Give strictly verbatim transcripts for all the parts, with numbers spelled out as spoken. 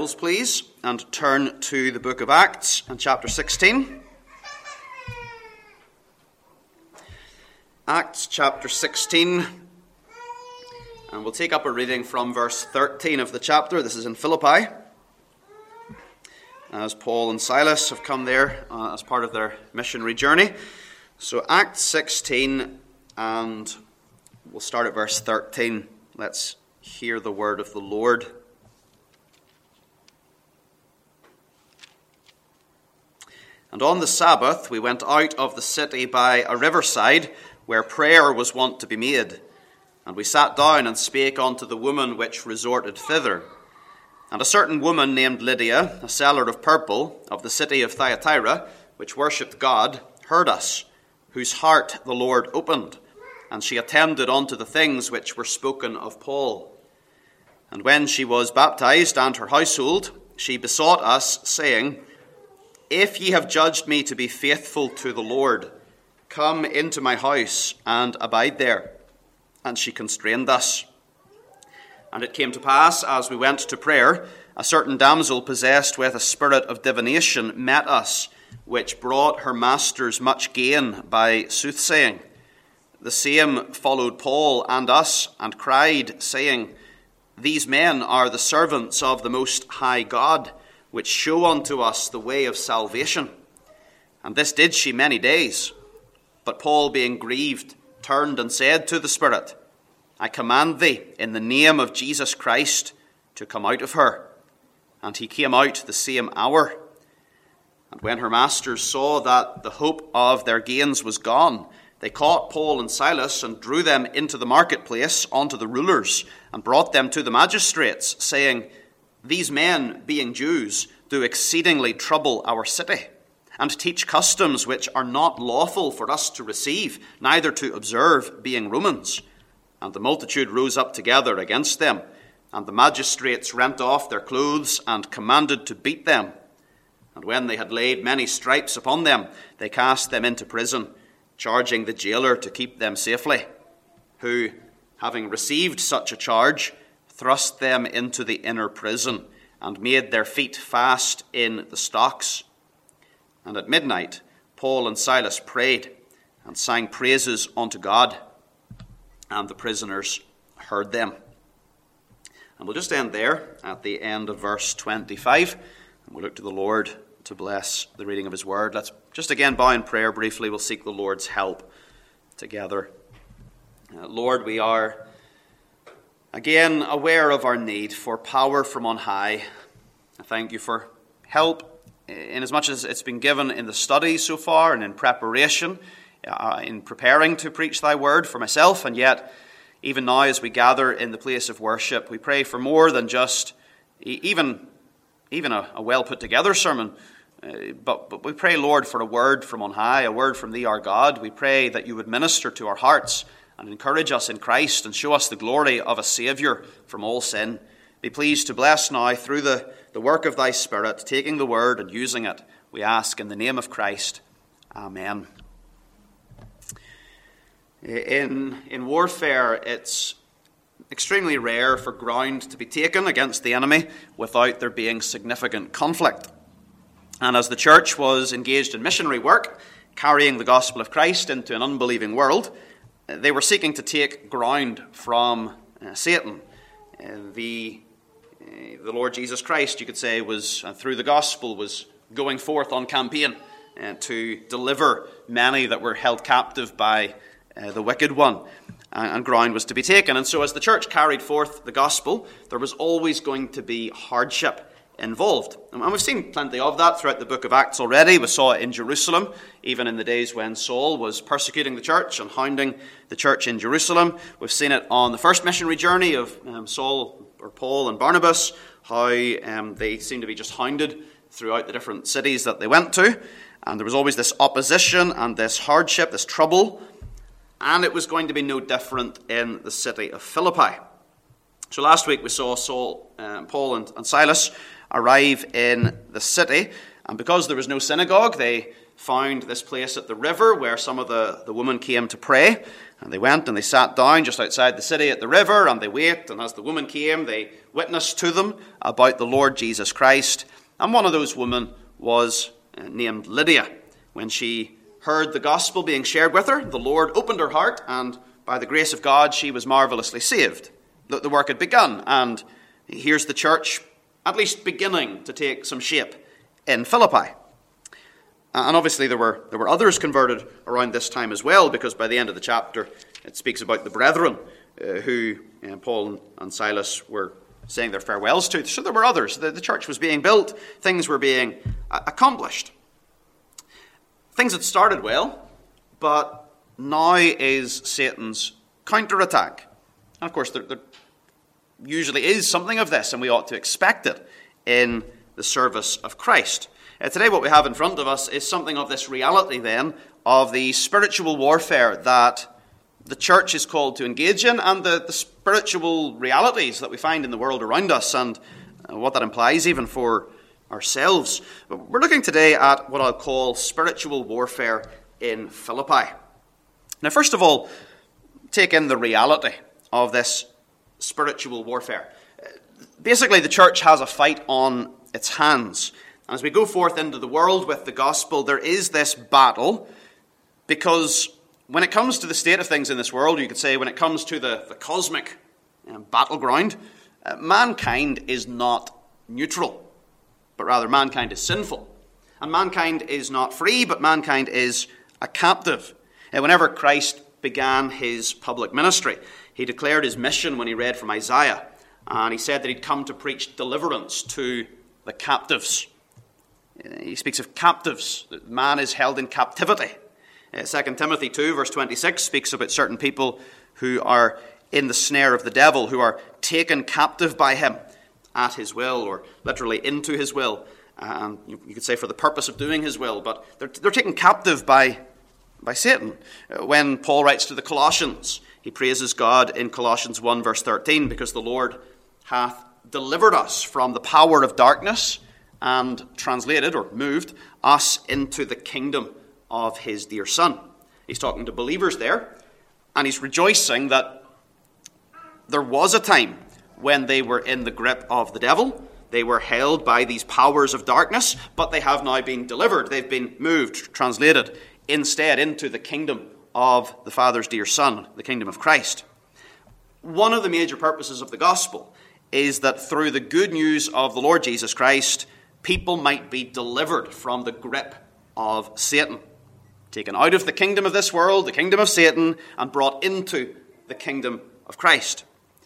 Bibles, please, and turn to the book of Acts and chapter sixteen. Acts chapter sixteen, and we'll take up a reading from verse thirteen of the chapter. This is in Philippi, as Paul and Silas have come there uh, as part of their missionary journey. So Acts sixteen, and we'll start at verse thirteen. Let's hear the word of the Lord. And on the Sabbath we went out of the city by a riverside, where prayer was wont to be made. And we sat down and spake unto the woman which resorted thither. And a certain woman named Lydia, a seller of purple, of the city of Thyatira, which worshipped God, heard us, whose heart the Lord opened, and she attended unto the things which were spoken of Paul. And when she was baptized, and her household, she besought us, saying, If ye have judged me to be faithful to the Lord, come into my house and abide there. And she constrained us. And it came to pass, as we went to prayer, a certain damsel possessed with a spirit of divination met us, which brought her masters much gain by soothsaying. The same followed Paul and us, and cried, saying, These men are the servants of the Most High God, which show unto us the way of salvation. And this did she many days. But Paul, being grieved, turned and said to the Spirit, I command thee, in the name of Jesus Christ, to come out of her. And he came out the same hour. And when her masters saw that the hope of their gains was gone, they caught Paul and Silas and drew them into the marketplace unto the rulers, and brought them to the magistrates, saying, These men, being Jews, do exceedingly trouble our city, and teach customs which are not lawful for us to receive, neither to observe, being Romans. And the multitude rose up together against them, and the magistrates rent off their clothes, and commanded to beat them. And when they had laid many stripes upon them, they cast them into prison, charging the jailer to keep them safely, who, having received such a charge, thrust them into the inner prison, and made their feet fast in the stocks. And at midnight Paul and Silas prayed, and sang praises unto God, and the prisoners heard them. And we'll just end there at the end of verse twenty-five, and we'll look to the Lord to bless the reading of his word. Let's just again bow in prayer briefly. We'll seek the Lord's help together. Uh, Lord, we are again aware of our need for power from on high. I thank you for help in as much as it's been given in the study so far and in preparation, uh, in preparing to preach thy word for myself, and yet even now as we gather in the place of worship, we pray for more than just even, even a, a well put together sermon. Uh, but, but we pray, Lord, for a word from on high, a word from thee, our God. We pray that you would minister to our hearts and encourage us in Christ and show us the glory of a Saviour from all sin. Be pleased to bless now through the, the work of thy Spirit, taking the word and using it, we ask in the name of Christ. Amen. In, in warfare, it's extremely rare for ground to be taken against the enemy without there being significant conflict. And as the church was engaged in missionary work, carrying the gospel of Christ into an unbelieving world, they were seeking to take ground from uh, Satan. Uh, the, uh, the Lord Jesus Christ, you could say, was uh, through the gospel, was going forth on campaign uh, to deliver many that were held captive by uh, the wicked one. And, and ground was to be taken. And so as the church carried forth the gospel, there was always going to be hardship involved. And we've seen plenty of that throughout the book of Acts already. We saw it in Jerusalem, even in the days when Saul was persecuting the church and hounding the church in Jerusalem. We've seen it on the first missionary journey of um, Saul, or Paul and Barnabas, how um, they seemed to be just hounded throughout the different cities that they went to. And there was always this opposition and this hardship, this trouble. And it was going to be no different in the city of Philippi. So last week we saw Saul, um, Paul and, and Silas arrive in the city, and because there was no synagogue, they found this place at the river where some of the, the women came to pray. And they went and they sat down just outside the city at the river, and they waited, and as the woman came, they witnessed to them about the Lord Jesus Christ. And one of those women was named Lydia. When she heard the gospel being shared with her, the Lord opened her heart, and by the grace of God, she was marvelously saved. The, the work had begun, and here's the church at least beginning to take some shape in Philippi. And obviously there were there were others converted around this time as well, because by the end of the chapter it speaks about the brethren uh, who uh, Paul and Silas were saying their farewells to. So there were others. The, the church was being built. Things were being uh, accomplished. Things had started well, but now is Satan's counterattack. And of course there, there usually is something of this, and we ought to expect it in the service of Christ. Uh, today what we have in front of us is something of this reality then of the spiritual warfare that the church is called to engage in, and the, the spiritual realities that we find in the world around us, and uh, what that implies even for ourselves. But we're looking today at what I'll call spiritual warfare in Philippi. Now first of all, take in the reality of this spiritual warfare. Uh, basically the church has a fight on its hands. As we go forth into the world with the gospel, there is this battle, because when it comes to the state of things in this world, you could say when it comes to the, the cosmic um, battleground, uh, mankind is not neutral, but rather mankind is sinful. And mankind is not free, but mankind is a captive. And whenever Christ began his public ministry, he declared his mission when he read from Isaiah, and he said that he'd come to preach deliverance to the captives. He speaks of captives. Man is held in captivity. Uh, Second Timothy two, verse twenty-six, speaks about certain people who are in the snare of the devil, who are taken captive by him at his will, or literally into his will. And you, you could say for the purpose of doing his will, but they're, they're taken captive by, by Satan. Uh, when Paul writes to the Colossians, he praises God in Colossians one, verse thirteen, because the Lord hath delivered us from the power of darkness, and translated or moved us into the kingdom of his dear Son. He's talking to believers there, and he's rejoicing that there was a time when they were in the grip of the devil. They were held by these powers of darkness, but they have now been delivered. They've been moved, translated, instead into the kingdom of the Father's dear Son, the kingdom of Christ. One of the major purposes of the gospel is that through the good news of the Lord Jesus Christ, people might be delivered from the grip of Satan, taken out of the kingdom of this world, the kingdom of Satan, and brought into the kingdom of Christ.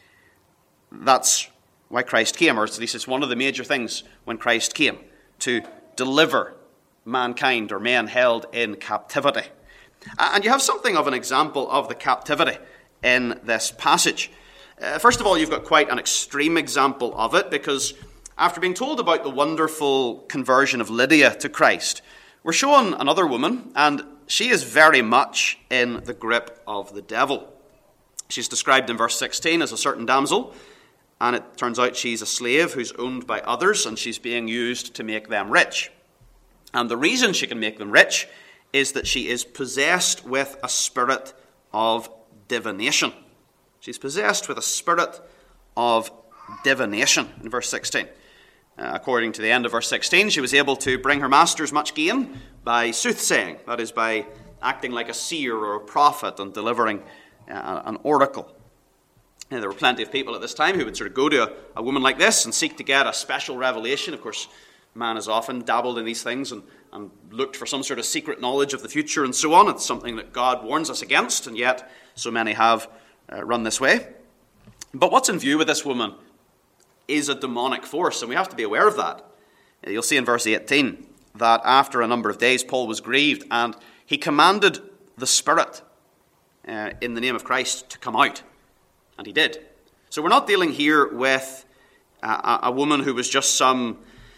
That's why Christ came, or at least it's one of the major things when Christ came, to deliver mankind, or men held in captivity. And you have something of an example of the captivity in this passage. Uh, first of all, you've got quite an extreme example of it, because after being told about the wonderful conversion of Lydia to Christ, we're shown another woman, and she is very much in the grip of the devil. She's described in verse sixteen as a certain damsel, and it turns out she's a slave who's owned by others, and she's being used to make them rich. And the reason she can make them rich is that she is possessed with a spirit of divination. She's possessed with a spirit of divination in verse sixteen. Uh, according to the end of verse sixteen, she was able to bring her masters much gain by soothsaying, that is, by acting like a seer or a prophet and delivering uh, an oracle. And there were plenty of people at this time who would sort of go to a, a woman like this and seek to get a special revelation. Of course, man has often dabbled in these things and, and looked for some sort of secret knowledge of the future and so on. It's something that God warns us against, and yet so many have uh, run this way. But what's in view with this woman is a demonic force, and we have to be aware of that. You'll see in verse eighteen that after a number of days Paul was grieved, and he commanded the spirit uh, in the name of Christ to come out, and he did. So we're not dealing here with a, a woman who was just some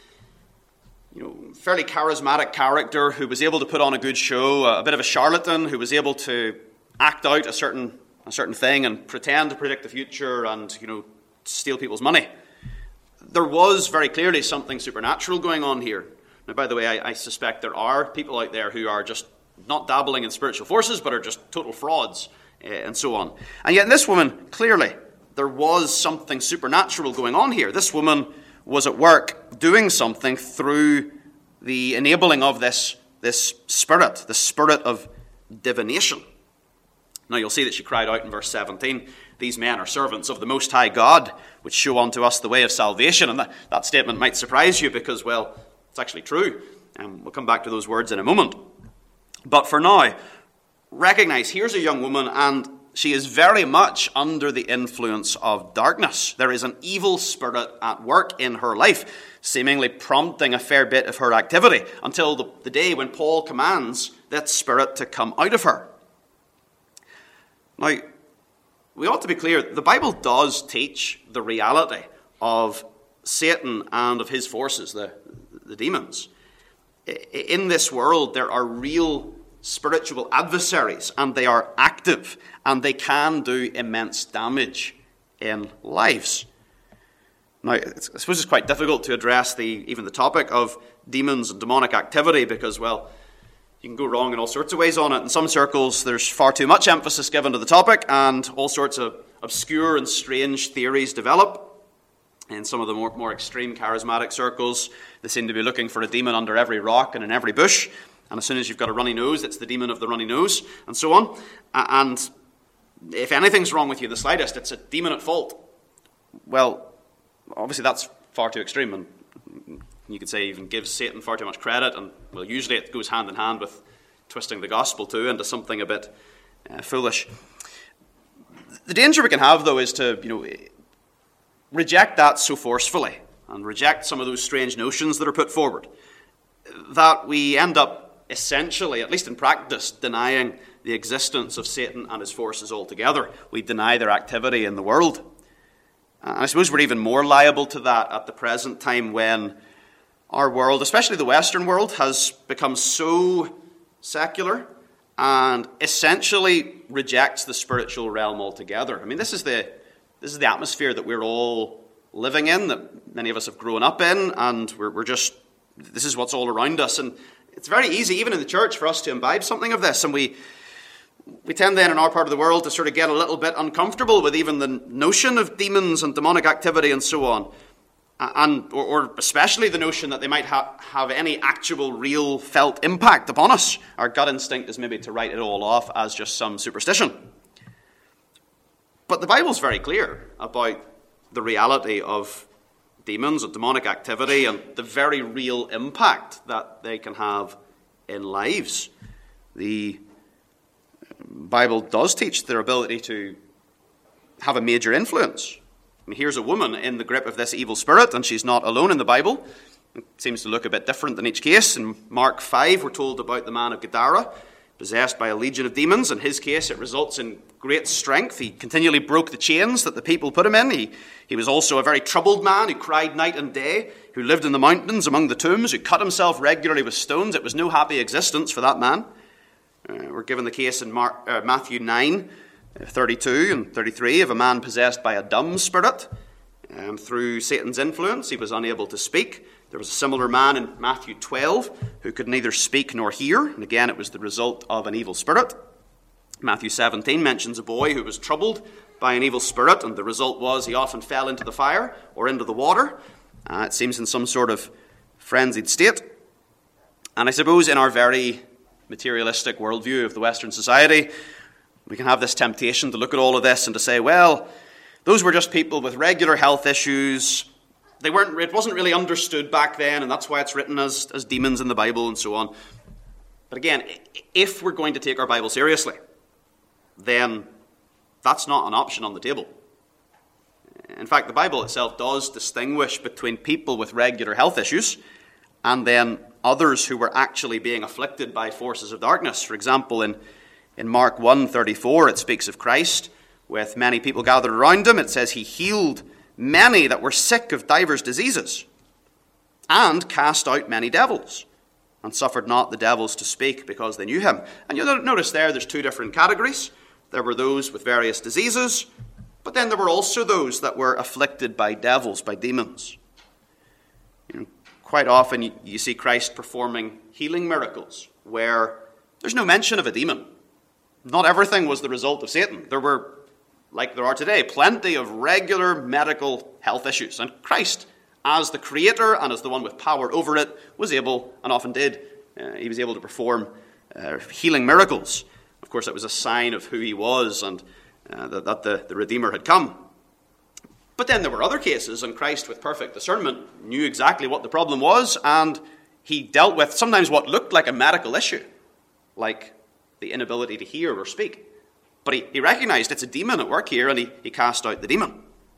you know, fairly charismatic character who was able to put on a good show, a bit of a charlatan who was able to act out a certain a certain thing and pretend to predict the future and you know steal people's money. There was very clearly something supernatural going on here. Now, by the way, I, I suspect there are people out there who are just not dabbling in spiritual forces, but are just total frauds and so on. And yet in this woman, clearly, there was something supernatural going on here. This woman was at work doing something through the enabling of this, this spirit, the spirit of divination. Now you'll see that she cried out in verse seventeen, "These men are servants of the Most High God, which show unto us the way of salvation." And that, that statement might surprise you because, well, it's actually true. And we'll come back to those words in a moment. But for now, recognize here's a young woman and she is very much under the influence of darkness. There is an evil spirit at work in her life, seemingly prompting a fair bit of her activity until the, the day when Paul commands that spirit to come out of her. Now, we ought to be clear, the Bible does teach the reality of Satan and of his forces, the, the demons. In this world, there are real spiritual adversaries, and they are active, and they can do immense damage in lives. Now, I suppose it's quite difficult to address the even the topic of demons and demonic activity because, well, you can go wrong in all sorts of ways on it. In some circles, there's far too much emphasis given to the topic, and all sorts of obscure and strange theories develop. In some of the more, more extreme charismatic circles, they seem to be looking for a demon under every rock and in every bush. And as soon as you've got a runny nose, it's the demon of the runny nose, and so on. And if anything's wrong with you the slightest, it's a demon at fault. Well, obviously that's far too extreme, and you could say even gives Satan far too much credit, and well, usually it goes hand in hand with twisting the gospel too into something a bit uh, foolish. The danger we can have, though, is to, you know, reject that so forcefully and reject some of those strange notions that are put forward that we end up essentially, at least in practice, denying the existence of Satan and his forces altogether. We deny their activity in the world. And I suppose we're even more liable to that at the present time when our world, especially the Western world, has become so secular and essentially rejects the spiritual realm altogether. I mean, this is the this is the atmosphere that we're all living in, that many of us have grown up in, and we're, we're just, this is what's all around us. And it's very easy, even in the church, for us to imbibe something of this. And we we tend then in our part of the world to sort of get a little bit uncomfortable with even the notion of demons and demonic activity and so on. And or, or especially the notion that they might ha- have any actual, real, felt impact upon us. Our gut instinct is maybe to write it all off as just some superstition. But the Bible's very clear about the reality of demons and demonic activity and the very real impact that they can have in lives. The Bible does teach their ability to have a major influence. I mean, here's a woman in the grip of this evil spirit, and she's not alone in the Bible. It seems to look a bit different in each case. In Mark five, we're told about the man of Gadara, possessed by a legion of demons. In his case, it results in great strength. He continually broke the chains that the people put him in. He, he was also a very troubled man who cried night and day, who lived in the mountains among the tombs, who cut himself regularly with stones. It was no happy existence for that man. Uh, we're given the case in Mark, uh, Matthew nine, thirty-two and thirty-three of a man possessed by a dumb spirit. Um, through Satan's influence, he was unable to speak. There was a similar man in Matthew twelve who could neither speak nor hear. And again, it was the result of an evil spirit. Matthew seventeen mentions a boy who was troubled by an evil spirit, and the result was he often fell into the fire or into the water. Uh, it seems in some sort of frenzied state. And I suppose in our very materialistic worldview of the Western society, we can have this temptation to look at all of this and to say, well, those were just people with regular health issues. They weren't. It wasn't really understood back then, and that's why it's written as, as demons in the Bible and so on. But again, if we're going to take our Bible seriously, then that's not an option on the table. In fact, the Bible itself does distinguish between people with regular health issues and then others who were actually being afflicted by forces of darkness. For example, in, in Mark one thirty-four, it speaks of Christ with many people gathered around him. It says he healed many that were sick of divers diseases and cast out many devils and suffered not the devils to speak because they knew him. And you'll notice there, there's two different categories. There were those with various diseases, but then there were also those that were afflicted by devils, by demons. You know, quite often you, you see Christ performing healing miracles where there's no mention of a demon. Not everything was the result of Satan. There were, like there are today, plenty of regular medical health issues. And Christ, as the creator and as the one with power over it, was able, and often did, uh, he was able to perform uh, healing miracles. Of course, it was a sign of who he was and uh, that, that the, the Redeemer had come. But then there were other cases, and Christ, with perfect discernment, knew exactly what the problem was, and he dealt with sometimes what looked like a medical issue, like the inability to hear or speak. But he, he recognized it's a demon at work here, and he, he cast out the demon.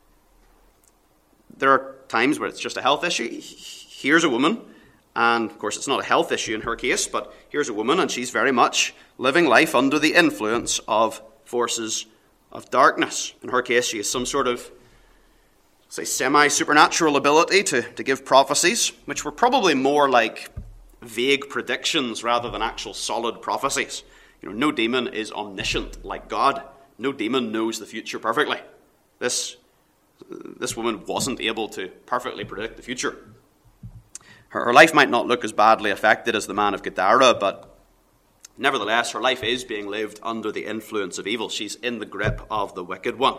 There are times where it's just a health issue. Here's a woman, and of course it's not a health issue in her case, but here's a woman, and she's very much living life under the influence of forces of darkness. In her case, she has some sort of, say, semi-supernatural ability to, to give prophecies, which were probably more like vague predictions rather than actual solid prophecies. You know, no demon is omniscient like God. No demon knows the future perfectly. This, this woman wasn't able to perfectly predict the future. Her, her life might not look as badly affected as the man of Gadara, but nevertheless, her life is being lived under the influence of evil. She's in the grip of the wicked one.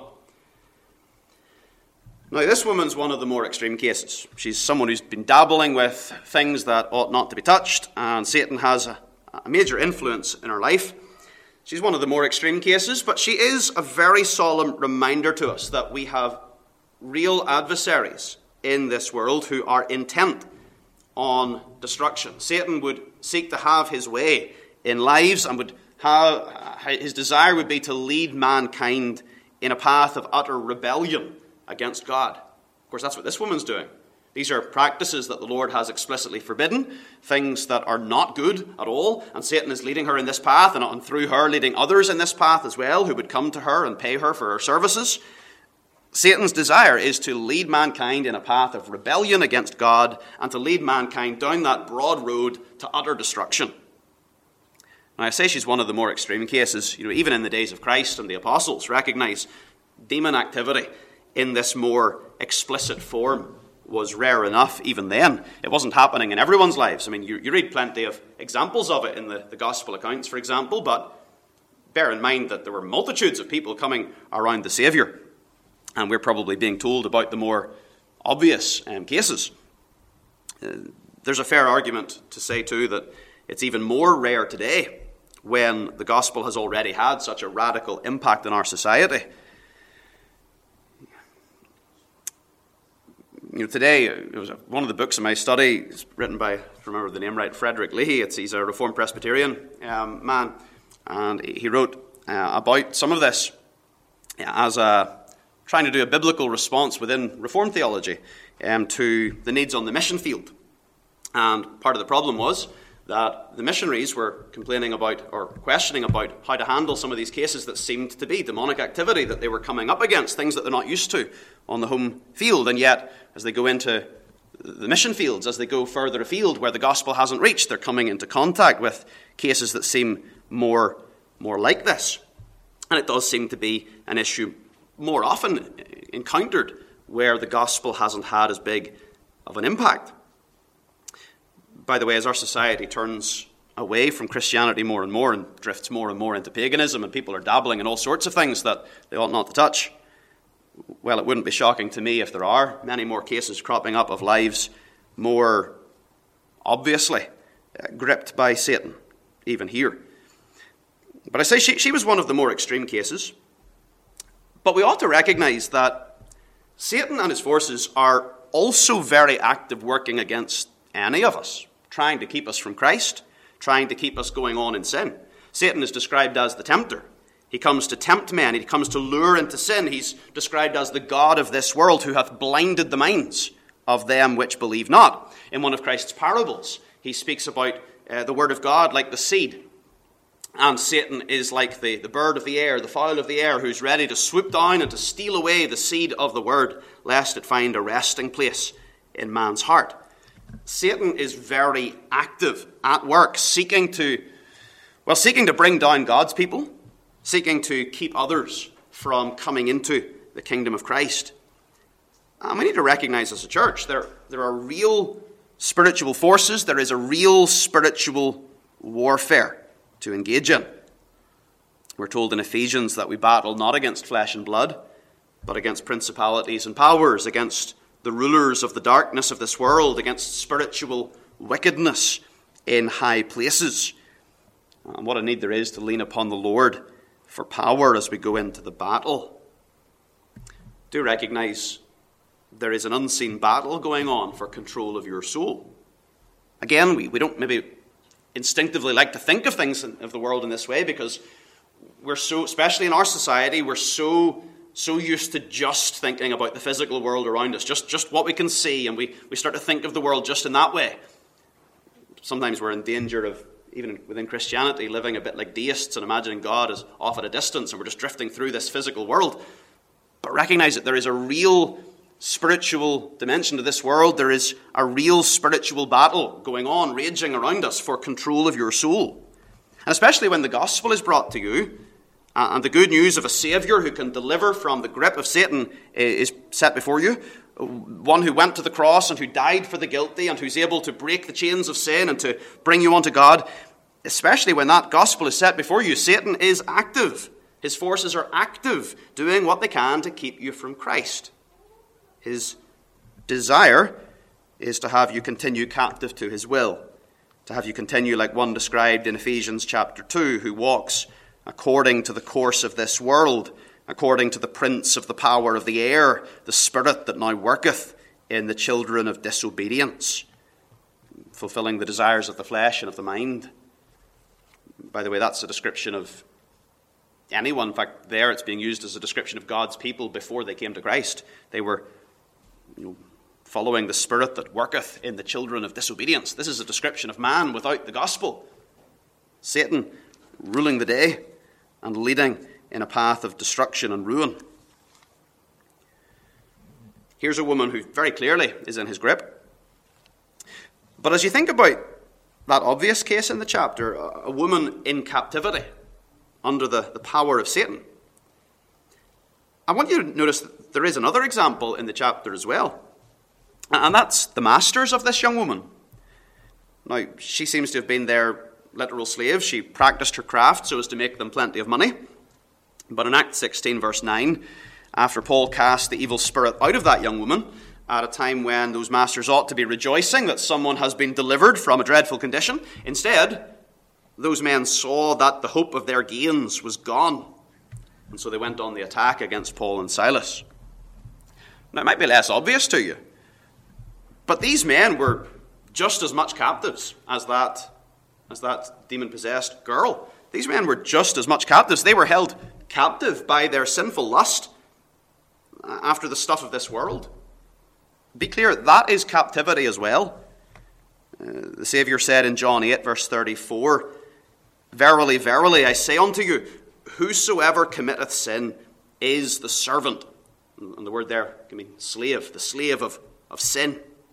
Now, this woman's one of the more extreme cases. She's someone who's been dabbling with things that ought not to be touched, and Satan has a, a major influence in her life. She's one of the more extreme cases, but she is a very solemn reminder to us that we have real adversaries in this world who are intent on destruction. Satan would seek to have his way in lives, and would have, his desire would be to lead mankind in a path of utter rebellion against God. Of course, that's what this woman's doing. These are practices that the Lord has explicitly forbidden, things that are not good at all, and Satan is leading her in this path, and, and through her leading others in this path as well, who would come to her and pay her for her services. Satan's desire is to lead mankind in a path of rebellion against God, and to lead mankind down that broad road to utter destruction. Now, I say she's one of the more extreme cases. You know, even in the days of Christ and the apostles, recognize demon activity in this more explicit form was rare enough even then. It wasn't happening in everyone's lives. I mean, you, you read plenty of examples of it in the, the gospel accounts, for example, but bear in mind that there were multitudes of people coming around the Saviour, and we're probably being told about the more obvious um, cases. Uh, there's a fair argument to say, too, that it's even more rare today when the gospel has already had such a radical impact in our society. You know, today, it was one of the books in my study, it's written by, if I remember the name right, Frederick Leahy. It's, he's a Reformed Presbyterian um, man, and he wrote uh, about some of this as a, trying to do a biblical response within Reformed theology um, to the needs on the mission field. And part of the problem was that the missionaries were complaining about or questioning about how to handle some of these cases that seemed to be demonic activity that they were coming up against, things that they're not used to on the home field. And yet, as they go into the mission fields, as they go further afield where the gospel hasn't reached, they're coming into contact with cases that seem more, more like this. And it does seem to be an issue more often encountered where the gospel hasn't had as big of an impact. By the way, as our society turns away from Christianity more and more and drifts more and more into paganism, and people are dabbling in all sorts of things that they ought not to touch, well, it wouldn't be shocking to me if there are many more cases cropping up of lives more obviously uh, gripped by Satan, even here. But I say she, she was one of the more extreme cases. But we ought to recognize that Satan and his forces are also very active working against any of us, trying to keep us from Christ, trying to keep us going on in sin. Satan is described as the tempter. He comes to tempt men. He comes to lure into sin. He's described as the god of this world who hath blinded the minds of them which believe not. In one of Christ's parables, he speaks about uh, the word of God like the seed. And Satan is like the, the bird of the air, the fowl of the air, who's ready to swoop down and to steal away the seed of the word, lest it find a resting place in man's heart. Satan is very active at work, seeking to, well, seeking to bring down God's people, seeking to keep others from coming into the kingdom of Christ. And we need to recognize as a church, there, there are real spiritual forces, there is a real spiritual warfare to engage in. We're told in Ephesians that we battle not against flesh and blood, but against principalities and powers, against the rulers of the darkness of this world, against spiritual wickedness in high places. And what a need there is to lean upon the Lord for power as we go into the battle. Do recognize there is an unseen battle going on for control of your soul. Again, we, we don't maybe instinctively like to think of things in, of the world in this way, because we're so, especially in our society, we're so so used to just thinking about the physical world around us, just, just what we can see, and we, we start to think of the world just in that way. Sometimes we're in danger of, even within Christianity, living a bit like deists and imagining God is off at a distance and we're just drifting through this physical world. But recognize that there is a real spiritual dimension to this world. There is a real spiritual battle going on, raging around us for control of your soul. And especially when the gospel is brought to you, and the good news of a Saviour who can deliver from the grip of Satan is set before you, one who went to the cross and who died for the guilty and who's able to break the chains of sin and to bring you unto God, especially when that gospel is set before you, Satan is active. His forces are active, doing what they can to keep you from Christ. His desire is to have you continue captive to his will, to have you continue like one described in Ephesians chapter two, who walks according to the course of this world, according to the prince of the power of the air, the spirit that now worketh in the children of disobedience, fulfilling the desires of the flesh and of the mind. By the way, that's a description of anyone. In fact, there it's being used as a description of God's people before they came to Christ. They were, you know, following the spirit that worketh in the children of disobedience. This is a description of man without the gospel. Satan ruling the day and leading in a path of destruction and ruin. Here's a woman who very clearly is in his grip. But as you think about that obvious case in the chapter, a woman in captivity under the, the power of Satan, I want you to notice that there is another example in the chapter as well. And that's the masters of this young woman. Now, she seems to have been their literal slave. She practiced her craft so as to make them plenty of money. But in Acts sixteen, verse nine, after Paul cast the evil spirit out of that young woman, at a time when those masters ought to be rejoicing that someone has been delivered from a dreadful condition, instead, those men saw that the hope of their gains was gone. And so they went on the attack against Paul and Silas. Now, it might be less obvious to you, but these men were just as much captives as that as that demon-possessed girl. These men were just as much captives. They were held captive by their sinful lust after the stuff of this world. Be clear, that is captivity as well. Uh, the Saviour said in John eight, verse thirty-four, "Verily, verily, I say unto you, whosoever committeth sin is the servant." And the word there can mean slave, the slave of, of sin.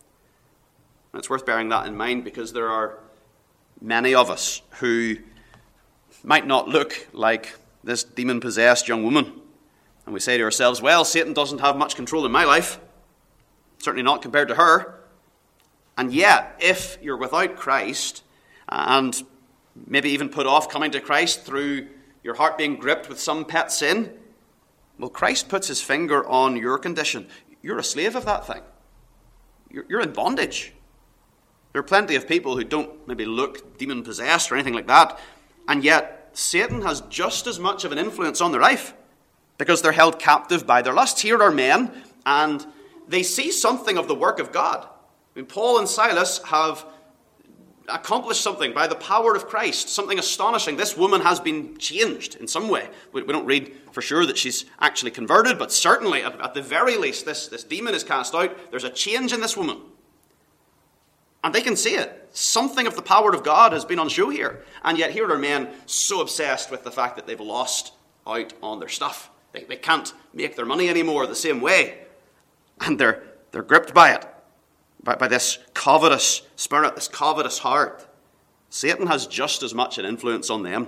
And it's worth bearing that in mind, because there are many of us who might not look like this demon-possessed young woman. And we say to ourselves, well, Satan doesn't have much control in my life. Certainly not compared to her. And yet, if you're without Christ, and maybe even put off coming to Christ through your heart being gripped with some pet sin, well, Christ puts his finger on your condition. You're a slave of that thing. You're, you're in bondage. There are plenty of people who don't maybe look demon-possessed or anything like that, and yet Satan has just as much of an influence on their life because they're held captive by their lusts. Here are men, and they see something of the work of God. I mean, Paul and Silas have accomplished something by the power of Christ, something astonishing. This woman has been changed in some way. We, we don't read for sure that she's actually converted, but certainly, at, at the very least, this, this demon is cast out. There's a change in this woman. And they can see it. Something of the power of God has been on show here. And yet here are men so obsessed with the fact that they've lost out on their stuff. They, they can't make their money anymore the same way. And they're, they're gripped by it. By, by this covetous spirit, this covetous heart. Satan has just as much an influence on them.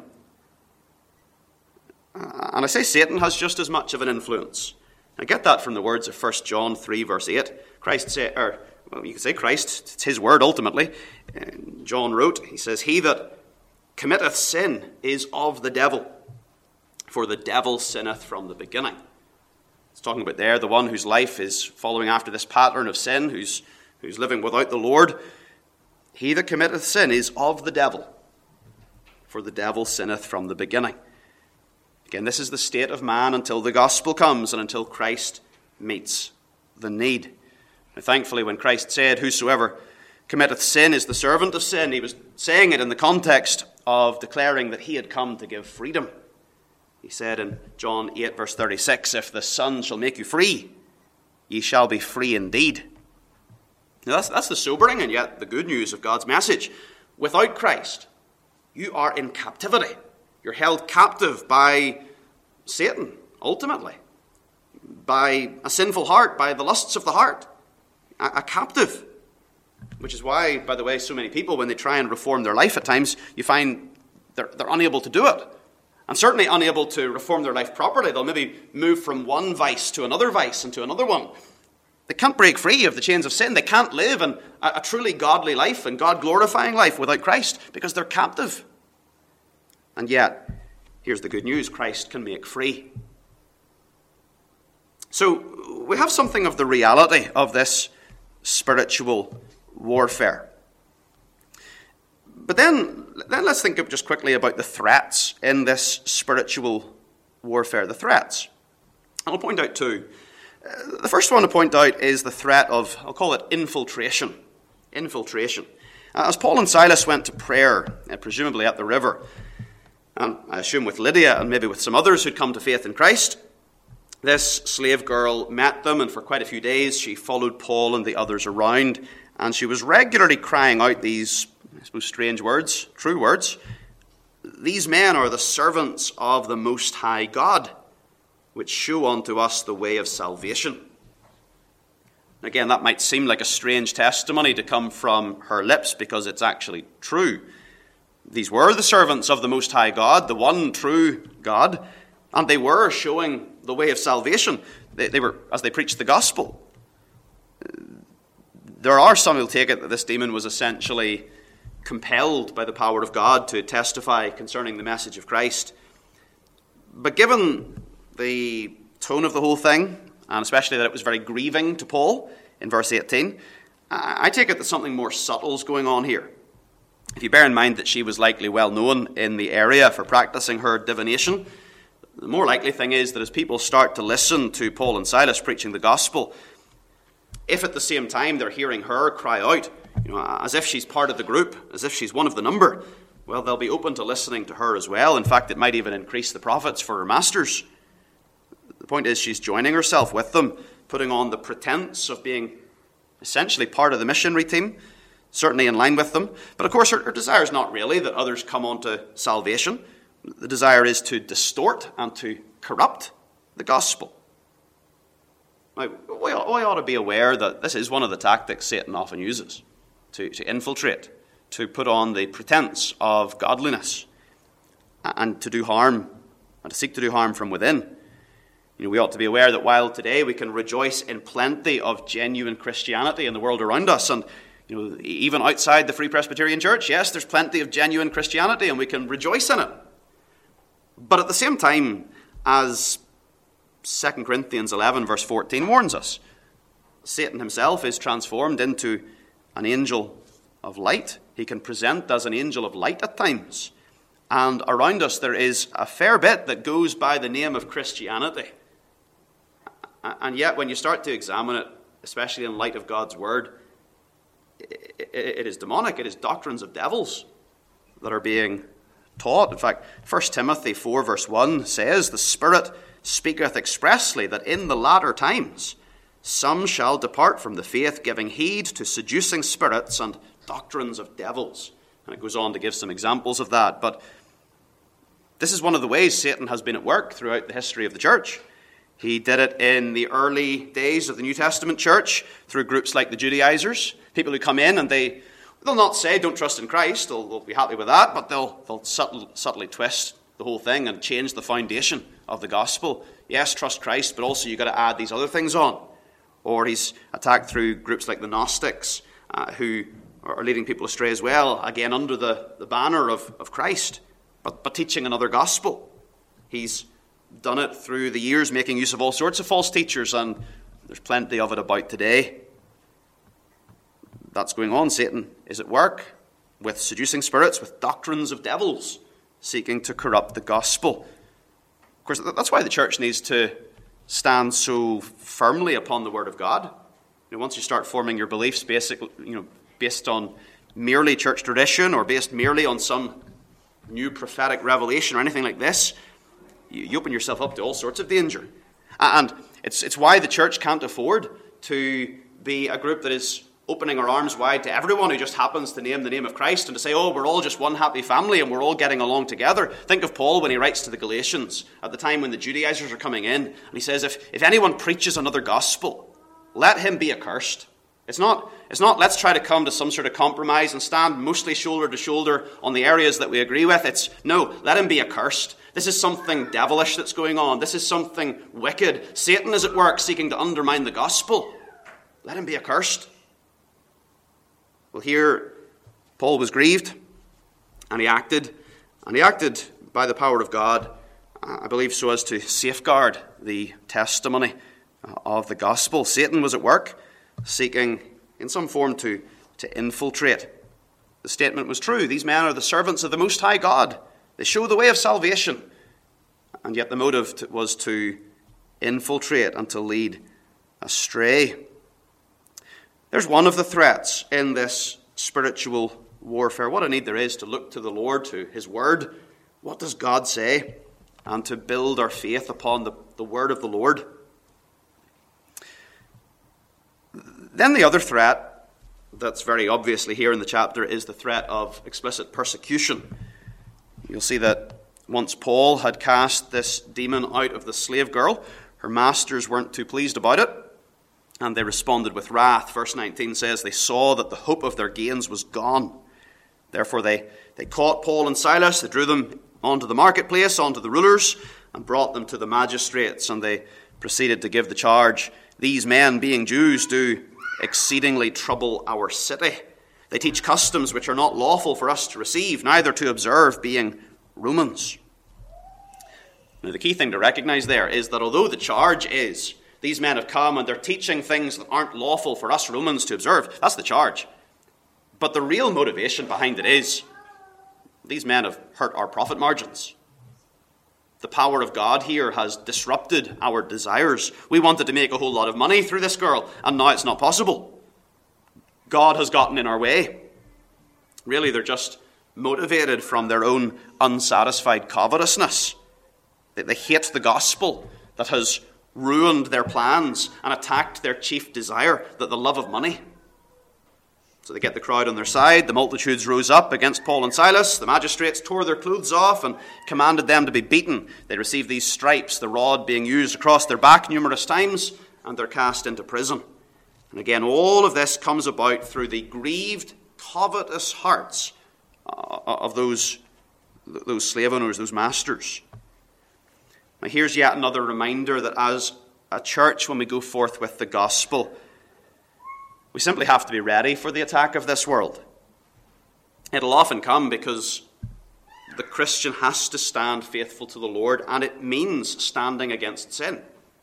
Uh, and I say Satan has just as much of an influence. I get that from the words of First John three, verse eight. Christ said, or well, you can say Christ, it's his word ultimately. Uh, John wrote, he says, "He that committeth sin is of the devil, For the devil sinneth from the beginning. It's talking about there the one whose life is following after this pattern of sin, who's, who's living without the Lord. He that committeth sin is of the devil. For the devil sinneth from the beginning. Again, this is the state of man until the gospel comes and until Christ meets the need. Now, thankfully, when Christ said, whosoever committeth sin is the servant of sin, he was saying it in the context of declaring that he had come to give freedom. He said in John eight, verse thirty-six, if the Son shall make you free, ye shall be free indeed. Now that's, that's the sobering and yet the good news of God's message. Without Christ, you are in captivity. You're held captive by Satan, ultimately. By a sinful heart, by the lusts of the heart. A, a captive. Which is why, by the way, so many people, when they try and reform their life at times, you find they're, they're unable to do it. And certainly unable to reform their life properly. They'll maybe move from one vice to another vice and to another one. They can't break free of the chains of sin. They can't live in a, a truly godly life and God-glorifying life without Christ because they're captive. And yet, here's the good news, Christ can make free. So, we have something of the reality of this spiritual warfare. But then, then let's think of just quickly about the threats in this spiritual warfare. The threats. And I'll point out two. Uh, the first one to point out is the threat of, I'll call it infiltration. Infiltration. Uh, as Paul and Silas went to prayer, uh, presumably at the river, and I assume with Lydia and maybe with some others who'd come to faith in Christ, this slave girl met them, and for quite a few days she followed Paul and the others around, and she was regularly crying out these, I suppose, strange words, true words. These men are the servants of the Most High God, which show unto us the way of salvation. Again, that might seem like a strange testimony to come from her lips because it's actually true. These were the servants of the Most High God, the one true God, and they were showing the way of salvation. They, they were, as they preached the gospel. There are some who'll take it that this demon was essentially compelled by the power of God to testify concerning the message of Christ. But given the tone of the whole thing, and especially that it was very grieving to Paul in verse eighteen, I take it that something more subtle is going on here. If you bear in mind that she was likely well known in the area for practicing her divination, the more likely thing is that as people start to listen to Paul and Silas preaching the gospel, if at the same time they're hearing her cry out, you know, as if she's part of the group, as if she's one of the number, well, they'll be open to listening to her as well. In fact, it might even increase the profits for her masters. The point is she's joining herself with them, putting on the pretense of being essentially part of the missionary team, certainly in line with them. But of course, her, her desire is not really that others come on to salvation. The desire is to distort and to corrupt the gospel. Now, we, we ought to be aware that this is one of the tactics Satan often uses, to, to infiltrate, to put on the pretense of godliness, and to do harm, and to seek to do harm from within. You know, we ought to be aware that while today we can rejoice in plenty of genuine Christianity in the world around us, and you know, even outside the Free Presbyterian Church, yes, there's plenty of genuine Christianity, and we can rejoice in it. But at the same time, as Second Corinthians eleven verse fourteen warns us, Satan himself is transformed into an angel of light. He can present as an angel of light at times. And around us there is a fair bit that goes by the name of Christianity. And yet when you start to examine it, especially in light of God's word, it is demonic. It is doctrines of devils that are being taught. In fact, First Timothy four verse one says, the Spirit speaketh expressly that in the latter times some shall depart from the faith, giving heed to seducing spirits and doctrines of devils. And it goes on to give some examples of that. But this is one of the ways Satan has been at work throughout the history of the church. He did it in the early days of the New Testament church through groups like the Judaizers, people who come in and they, they'll not say, don't trust in Christ, they'll, they'll be happy with that, but they'll, they'll subtle, subtly twist the whole thing and change the foundation of the gospel. Yes, trust Christ, but also you've got to add these other things on. Or he's attacked through groups like the Gnostics, uh, who are leading people astray as well, again under the, the banner of, of Christ, but, but teaching another gospel. He's done it through the years, making use of all sorts of false teachers, and there's plenty of it about today. That's going on. Satan is at work with seducing spirits, with doctrines of devils, seeking to corrupt the gospel. Of course, that's why the church needs to stand so firmly upon the Word of God. You know, once you start forming your beliefs basically, you know, based on merely church tradition or based merely on some new prophetic revelation or anything like this, you, you open yourself up to all sorts of danger. And it's it's why the church can't afford to be a group that is opening our arms wide to everyone who just happens to name the name of Christ and to say, oh, we're all just one happy family and we're all getting along together. Think of Paul when he writes to the Galatians at the time when the Judaizers are coming in. And he says, if, if anyone preaches another gospel, let him be accursed. It's not, it's not let's try to come to some sort of compromise and stand mostly shoulder to shoulder on the areas that we agree with. It's, no, let him be accursed. This is something devilish that's going on. This is something wicked. Satan is at work seeking to undermine the gospel. Let him be accursed. Well, here, Paul was grieved, and he acted, and he acted by the power of God, I believe so as to safeguard the testimony of the gospel. Satan was at work, seeking in some form to, to infiltrate. The statement was true. These men are the servants of the Most High God. They show the way of salvation. And yet the motive was to infiltrate and to lead astray. There's one of the threats in this spiritual warfare. What a need there is to look to the Lord, to His Word. What does God say? And to build our faith upon the, the Word of the Lord. Then the other threat that's very obviously here in the chapter is the threat of explicit persecution. You'll see that once Paul had cast this demon out of the slave girl, her masters weren't too pleased about it. And they responded with wrath. Verse nineteen says, they saw that the hope of their gains was gone. Therefore they, they caught Paul and Silas, they drew them onto the marketplace, onto the rulers, and brought them to the magistrates. And they proceeded to give the charge, these men, being Jews, do exceedingly trouble our city. They teach customs which are not lawful for us to receive, neither to observe, being Romans. Now the key thing to recognize there is that although the charge is, these men have come and they're teaching things that aren't lawful for us Romans to observe. That's the charge. But the real motivation behind it is, these men have hurt our profit margins. The power of God here has disrupted our desires. We wanted to make a whole lot of money through this girl, and now it's not possible. God has gotten in our way. Really, they're just motivated from their own unsatisfied covetousness. They hate the gospel that has ruined their plans and attacked their chief desire, that the love of money. So they get the crowd on their side. The multitudes rose up against Paul and Silas. The magistrates tore their clothes off and commanded them to be beaten. They received these stripes, the rod being used across their back numerous times, and they're cast into prison. And again, all of this comes about through the grieved, covetous hearts of those, those slave owners, those masters. Now here's yet another reminder that as a church, when we go forth with the gospel, we simply have to be ready for the attack of this world. It'll often come because the Christian has to stand faithful to the Lord, and it means standing against sin.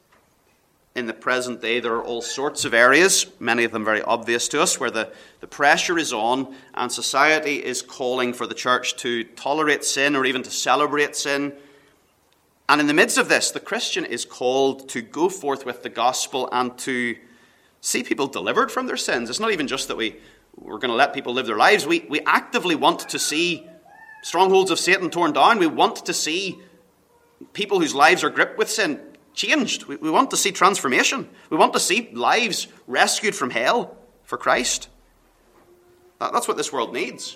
In the present day, there are all sorts of areas, many of them very obvious to us, where the, the pressure is on and society is calling for the church to tolerate sin or even to celebrate sin. And in the midst of this, the Christian is called to go forth with the gospel and to see people delivered from their sins. It's not even just that we, we're going to let people live their lives. We, we actively want to see strongholds of Satan torn down. We want to see people whose lives are gripped with sin changed. We, we want to see transformation. We want to see lives rescued from hell for Christ. That, that's what this world needs.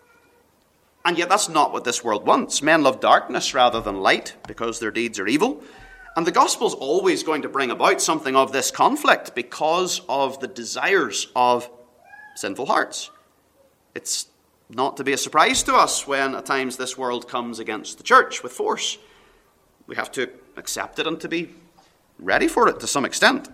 And yet that's not what this world wants. Men love darkness rather than light because their deeds are evil. And the gospel's always going to bring about something of this conflict because of the desires of sinful hearts. It's not to be a surprise to us when at times this world comes against the church with force. We have to accept it and to be ready for it to some extent.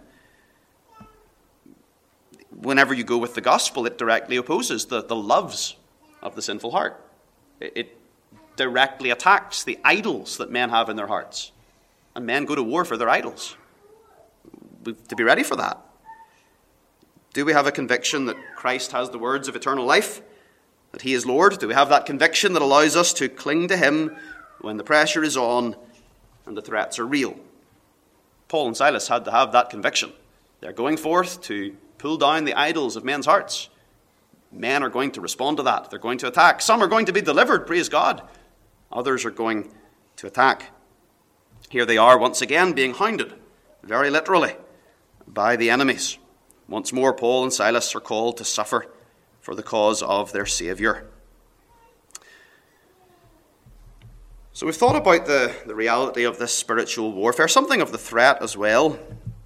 Whenever you go with the gospel, it directly opposes the, the loves of the sinful heart. It, it directly attacks the idols that men have in their hearts. and men go to war for their idols. We've to be ready for that. Do we have a conviction that Christ has the words of eternal life, that he is Lord? Do we have that conviction that allows us to cling to him when the pressure is on and the threats are real? Paul and Silas had to have that conviction. They're going forth to pull down the idols of men's hearts. Men are going to respond to that. They're going to attack. Some are going to be delivered, praise God. Others are going to attack. Here they are once again being hounded, very literally, by the enemies. Once more, Paul and Silas are called to suffer for the cause of their Saviour. So we've thought about the, the reality of this spiritual warfare, something of the threat as well.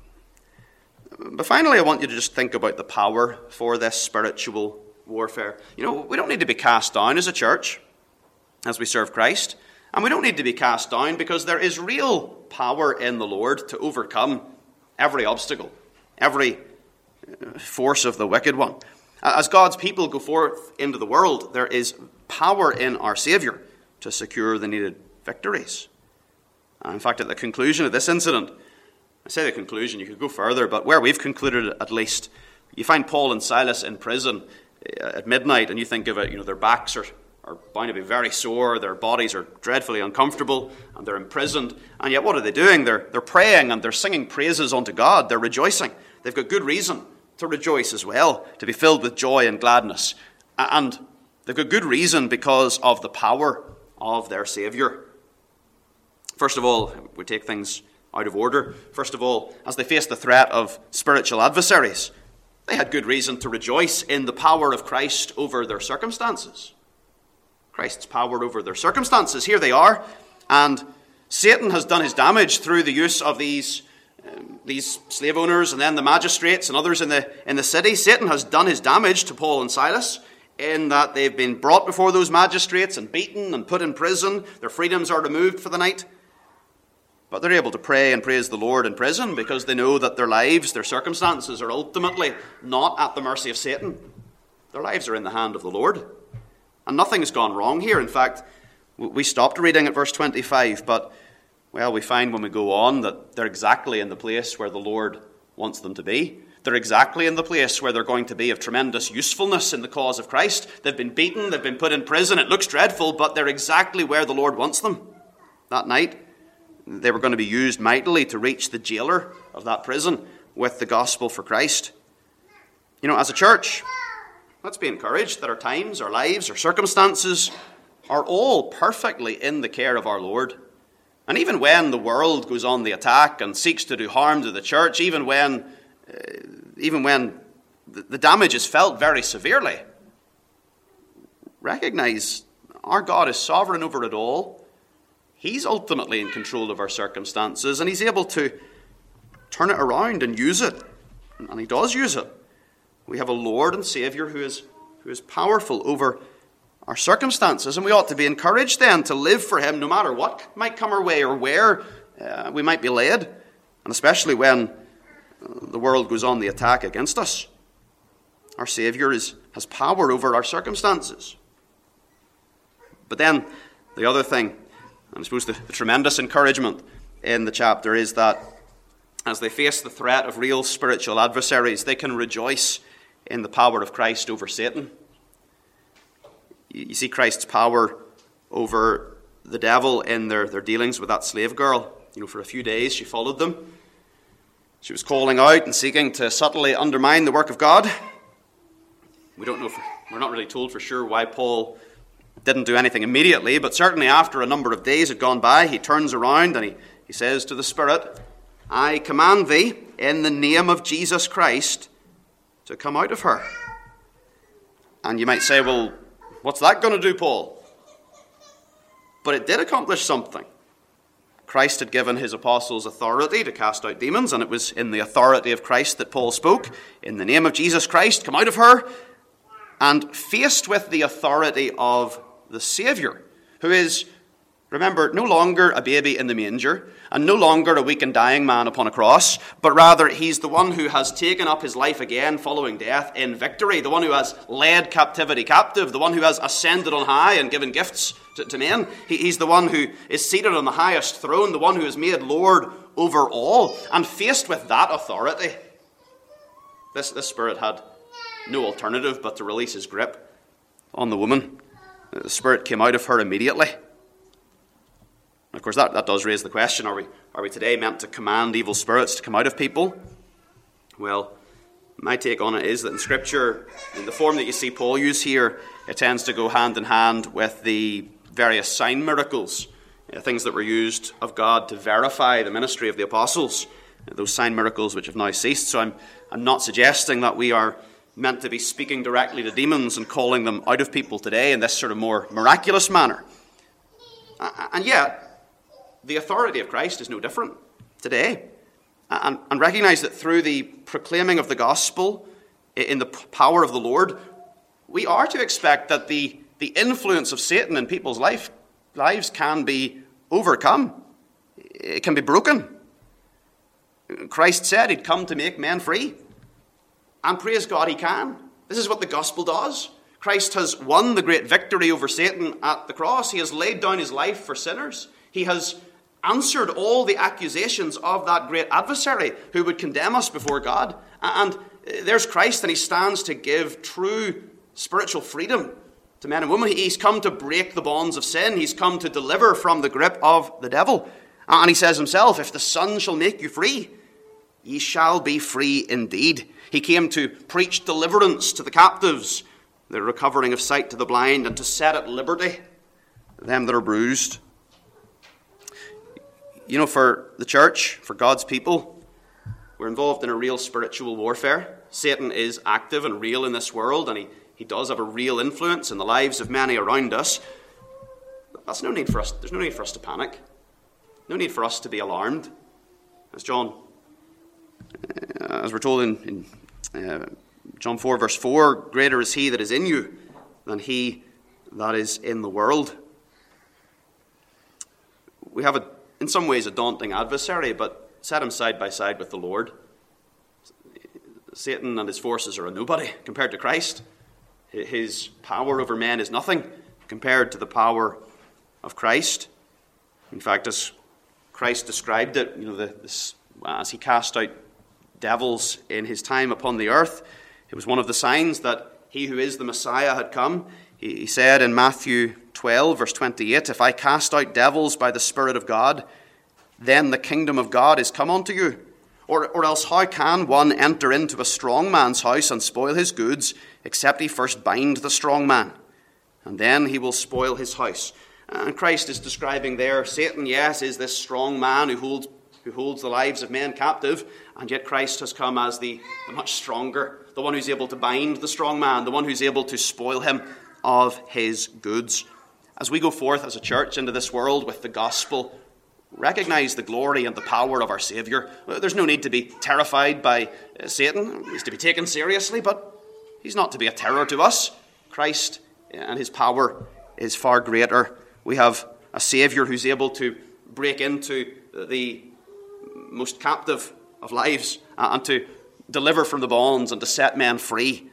But finally, I want you to just think about the power for this spiritual warfare. You know, we don't need to be cast down as a church as we serve Christ. And we don't need to be cast down because there is real power in the Lord to overcome every obstacle, every force of the wicked one. As God's people go forth into the world, there is power in our Saviour to secure the needed victories. And in fact, at the conclusion of this incident, I say the conclusion, you could go further, but where we've concluded at least, you find Paul and Silas in prison at midnight, and you think of it, you know, their backs are, are bound to be very sore, their bodies are dreadfully uncomfortable, and they're imprisoned. And yet what are they doing? They're, they're praying and they're singing praises unto God. They're rejoicing. They've got good reason to rejoice as well, to be filled with joy and gladness. And they've got good reason because of the power of their Saviour. First of all, we take things out of order. First of all, as they faced the threat of spiritual adversaries, they had good reason to rejoice in the power of Christ over their circumstances. Christ's power over their circumstances. Here they are, and Satan has done his damage through the use of these um, these slave owners and then the magistrates and others in the in the city. Satan has done his damage to Paul and Silas in that they've been brought before those magistrates and beaten and put in prison. Their freedoms are removed for the night. But they're able to pray and praise the Lord in prison because they know that their lives, their circumstances are ultimately not at the mercy of Satan. Their lives are in the hand of the Lord. And nothing's gone wrong here. In fact, we stopped reading at verse twenty-five, but, well, we find when we go on that they're exactly in the place where the Lord wants them to be. They're exactly in the place where they're going to be of tremendous usefulness in the cause of Christ. They've been beaten, they've been put in prison. It looks dreadful, but they're exactly where the Lord wants them. That night, they were going to be used mightily to reach the jailer of that prison with the gospel for Christ. You know, as a church, let's be encouraged that our times, our lives, our circumstances are all perfectly in the care of our Lord. And even when the world goes on the attack and seeks to do harm to the church, even when, uh, even when the, the damage is felt very severely, recognize our God is sovereign over it all. He's ultimately in control of our circumstances, and he's able to turn it around and use it. And he does use it. We have a Lord and Saviour who is, who is powerful over our circumstances, and we ought to be encouraged then to live for him no matter what might come our way or where uh, we might be led, and especially when the world goes on the attack against us. Our Saviour is, has power over our circumstances. But then the other thing, and I suppose the, the tremendous encouragement in the chapter is that as they face the threat of real spiritual adversaries, they can rejoice in the power of Christ over Satan. You, you see Christ's power over the devil in their, their dealings with that slave girl. You know, for a few days she followed them. She was calling out and seeking to subtly undermine the work of God. We don't know, for, we're not really told for sure why Paul didn't do anything immediately, but certainly after a number of days had gone by, he turns around and he, he says to the Spirit, I command thee in the name of Jesus Christ to come out of her. And you might say, well, what's that going to do, Paul? But it did accomplish something. Christ had given his apostles authority to cast out demons, and it was in the authority of Christ that Paul spoke, in the name of Jesus Christ, come out of her. And faced with the authority of the Saviour, who is Remember, no longer a baby in the manger, and no longer a weak and dying man upon a cross, but rather he's the one who has taken up his life again following death in victory, the one who has led captivity captive, the one who has ascended on high and given gifts to, to men. He, he's the one who is seated on the highest throne, the one who is made Lord over all. And faced with that authority, this, this spirit had no alternative but to release his grip on the woman. The spirit came out of her immediately. Of course, that, that does raise the question, are we, are we today meant to command evil spirits to come out of people? Well, my take on it is that in Scripture, in the form that you see Paul use here, it tends to go hand in hand with the various sign miracles, uh, things that were used of God to verify the ministry of the apostles, uh, those sign miracles which have now ceased. So I'm, I'm not suggesting that we are meant to be speaking directly to demons and calling them out of people today in this sort of more miraculous manner. Uh, and yet, the authority of Christ is no different today. And, and recognize that through the proclaiming of the gospel in the power of the Lord, we are to expect that the, the influence of Satan in people's life, lives can be overcome. It can be broken. Christ said he'd come to make men free. And praise God, he can. This is what the gospel does. Christ has won the great victory over Satan at the cross. He has laid down his life for sinners. He has answered all the accusations of that great adversary who would condemn us before God. And there's Christ, and he stands to give true spiritual freedom to men and women. He's come to break the bonds of sin. He's come to deliver from the grip of the devil. And he says himself, if the Son shall make you free, ye shall be free indeed. He came to preach deliverance to the captives, the recovering of sight to the blind, and to set at liberty them that are bruised. You know, for the church, for God's people, we're involved in a real spiritual warfare. Satan is active and real in this world, and he, he does have a real influence in the lives of many around us. That's no need for us. There's no need for us to panic. No need for us to be alarmed. As John, uh, as we're told in, in uh, John four, verse four, greater is he that is in you than he that is in the world. We have a in some ways a daunting adversary, but set him side by side with the Lord. Satan and his forces are a nobody compared to Christ. His power over men is nothing compared to the power of Christ. In fact, as Christ described it, you know, the, this, as he cast out devils in his time upon the earth, it was one of the signs that he who is the Messiah had come. He, he said in Matthew twelve, verse twenty-eight, if I cast out devils by the Spirit of God, then the kingdom of God is come unto you. Or, or else how can one enter into a strong man's house and spoil his goods, except he first bind the strong man? And then he will spoil his house. And Christ is describing there, Satan, yes, is this strong man who holds, who holds the lives of men captive, and yet Christ has come as the, the much stronger, the one who's able to bind the strong man, the one who's able to spoil him of his goods. As we go forth as a church into this world with the gospel, recognize the glory and the power of our Saviour. There's no need to be terrified by Satan. He's to be taken seriously, but he's not to be a terror to us. Christ and his power is far greater. We have a Saviour who's able to break into the most captive of lives and to deliver from the bonds and to set men free.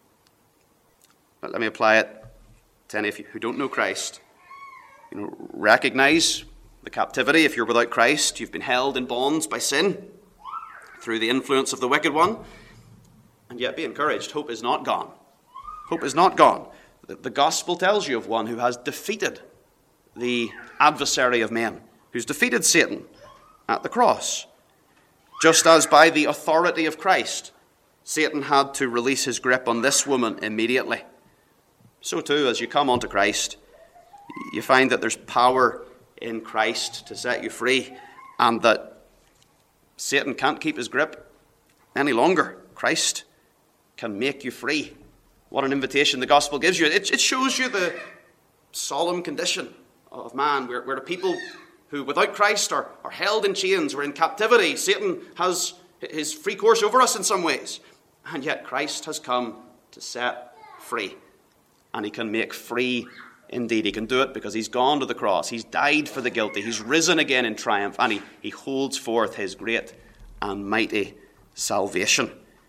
But let me apply it to any of you who don't know Christ. You know, recognize the captivity. If you're without Christ, you've been held in bonds by sin through the influence of the wicked one. And yet be encouraged, hope is not gone. Hope is not gone. The, the gospel tells you of one who has defeated the adversary of men, who's defeated Satan at the cross. Just as by the authority of Christ, Satan had to release his grip on this woman immediately. So too, as you come onto Christ, you find that there's power in Christ to set you free, and that Satan can't keep his grip any longer. Christ can make you free. What an invitation the gospel gives you. It, it shows you the solemn condition of man. We're, we're a people who, without Christ, are, are held in chains. We're in captivity. Satan has his free course over us in some ways. And yet Christ has come to set free. And he can make free Indeed, he can do it because he's gone to the cross. He's died for the guilty. He's risen again in triumph, and he, he holds forth his great and mighty salvation.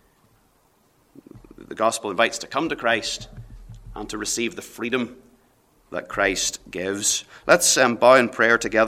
The gospel invites to come to Christ and to receive the freedom that Christ gives. Let's um, bow in prayer together.